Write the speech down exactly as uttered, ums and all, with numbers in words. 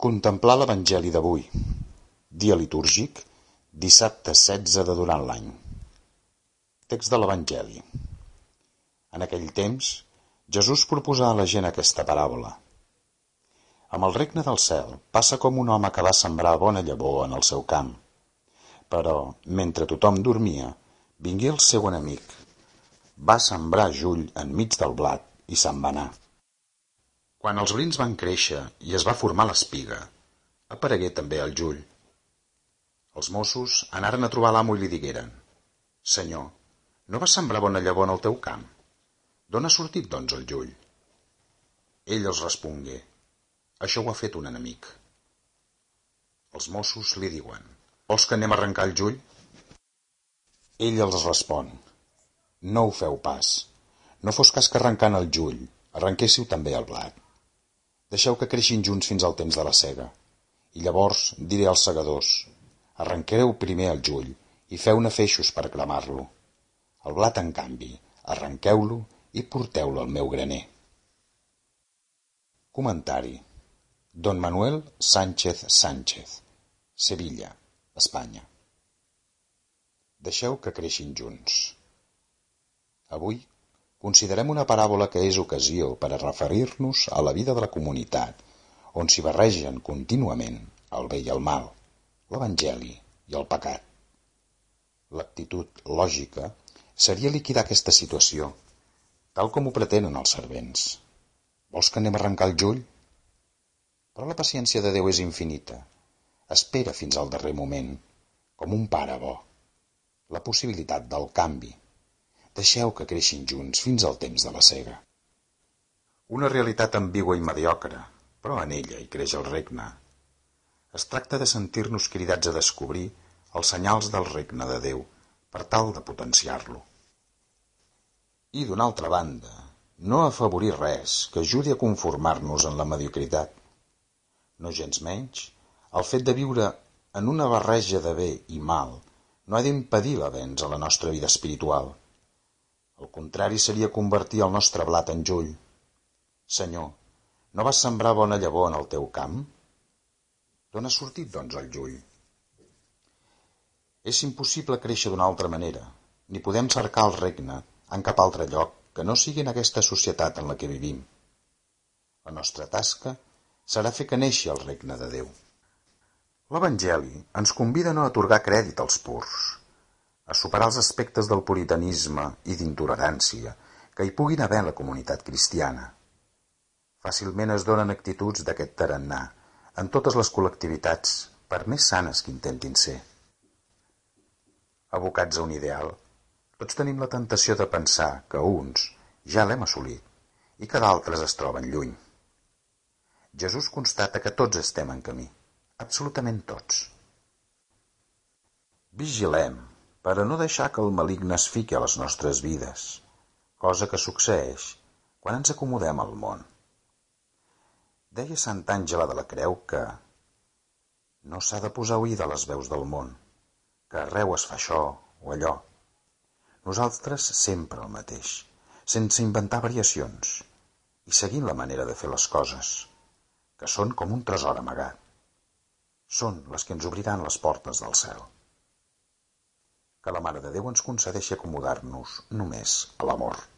Contemplar l'Evangeli d'avui, dia litúrgic, dissabte setze de durant l'any. Text de l'Evangeli. En aquell temps, Jesús proposà a la gent aquesta paràbola. Amb el regne del cel passa com un home que va sembrar bona llavor en el seu camp. Però, mentre tothom dormia, vingué el seu enemic. Va sembrar jull enmig del blat i se'n va anar. Quan els brins van créixer i es va formar l'espiga, aparegué també el jull. Els Mossos anaren a trobar l'amo i li digueren: «Senyor, no vas sembrar bona llavor en el teu camp? D'on ha sortit, doncs, el jull?» Ell els respongué: «Això ho ha fet un enemic». Els Mossos li diuen: «Vols que anem a arrencar el jull?» Ell els respon: «No ho feu pas. No fos cas que arrencant el jull arrenquéssiu també el blat. Deixeu que creixin junts fins al temps de la sega. I llavors diré als segadors: arrenqueu primer el jull i feu-ne feixos per cremar-lo. El blat, en canvi, arrenqueu-lo i porteu-lo al meu graner». Comentari: Don Manuel Sánchez Sánchez, Sevilla, Espanya. Deixeu que creixin junts. Avui considerem una paràbola que és ocasió per a referir-nos a la vida de la comunitat, on s'hi barregen contínuament el bé i el mal, l'Evangeli i el pecat. L'actitud lògica seria liquidar aquesta situació, tal com ho pretenen els servents. «Vols que anem a arrencar el jull?» Però la paciència de Déu és infinita. Espera fins al darrer moment, com un pare bo. La possibilitat del canvi. Deixeu que creixin junts fins al temps de la sega. Una realitat ambigua i mediocre, però en ella hi creix el regne. Es tracta de sentir-nos cridats a descobrir els senyals del regne de Déu per tal de potenciar-lo. I d'una altra banda, no afavorir res que ajudi a conformar-nos en la mediocritat. No gens menys, el fet de viure en una barreja de bé i mal no ha d'impedir l'avenç a la nostra vida espiritual. El contrari seria convertir el nostre blat en jull. «Senyor, no vas sembrar bona llavor en el teu camp?» D'on ha sortit, doncs, el jull? És impossible créixer d'una altra manera, ni podem cercar el regne en cap altre lloc que no sigui en aquesta societat en la que vivim. La nostra tasca serà fer que neixi el regne de Déu. L'Evangeli ens convida a no atorgar crèdit als purs, a superar els aspectes del puritanisme i d'intolerància que hi puguin haver en la comunitat cristiana. Fàcilment es donen actituds d'aquest tarannà en totes les col·lectivitats, per més sanes que intentin ser. Abocats a un ideal, tots tenim la tentació de pensar que uns ja l'hem assolit i que d'altres es troben lluny. Jesús constata que tots estem en camí, absolutament tots. Vigilem per a no deixar que el maligne es fiqui a les nostres vides, cosa que succeeix quan ens acomodem al món. Deia Sant Àngela de la Creu que no s'ha de posar oïda a les veus del món, que arreu es fa això o allò. Nosaltres sempre el mateix, sense inventar variacions i seguint la manera de fer les coses, que són com un tresor amagat. Són les que ens obriran les portes del cel. Que la Mare de Déu ens concedeixi acomodar-nos només a l'amor.